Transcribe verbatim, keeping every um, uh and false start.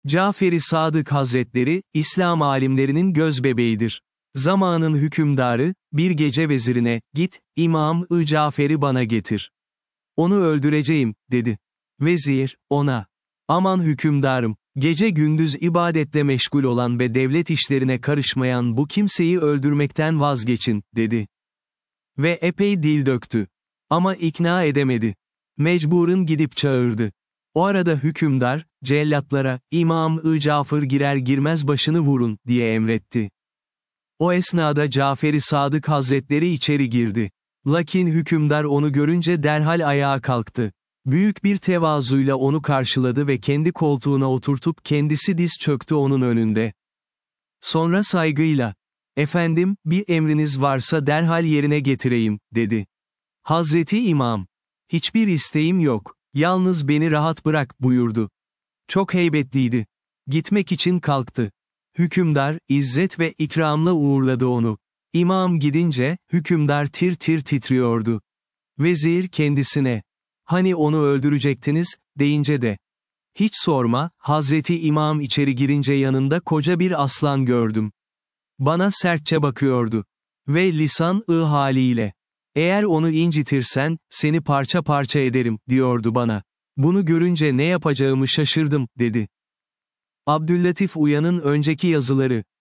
Cafer-i Sadık Hazretleri, İslam alimlerinin gözbebeğidir. Zamanın hükümdarı, bir gece vezirine, git, İmam-ı Cafer'i bana getir. Onu öldüreceğim, dedi. Vezir, ona, aman hükümdarım, gece gündüz ibadetle meşgul olan ve devlet işlerine karışmayan bu kimseyi öldürmekten vazgeçin, dedi. Ve epey dil döktü. Ama ikna edemedi. Mecburun gidip çağırdı. O arada hükümdar, cellatlara, İmam-ı Cafer girer girmez başını vurun, diye emretti. O esnada Cafer-i Sadık Hazretleri içeri girdi. Lakin hükümdar onu görünce derhal ayağa kalktı. Büyük bir tevazuyla onu karşıladı ve kendi koltuğuna oturtup kendisi diz çöktü onun önünde. Sonra saygıyla, efendim, bir emriniz varsa derhal yerine getireyim, dedi. Hazreti İmam, hiçbir isteğim yok, yalnız beni rahat bırak, buyurdu. Çok heybetliydi. Gitmek için kalktı. Hükümdar, izzet ve ikramla uğurladı onu. İmam gidince, hükümdar tir tir titriyordu. Vezir kendisine, hani onu öldürecektiniz, deyince de, hiç sorma, Hazreti İmam içeri girince yanında koca bir aslan gördüm. Bana sertçe bakıyordu. Ve lisan-ı haliyle, eğer onu incitirsen, seni parça parça ederim, diyordu bana. Bunu görünce ne yapacağımı şaşırdım, dedi. Abdüllatif Uyan'ın önceki yazıları.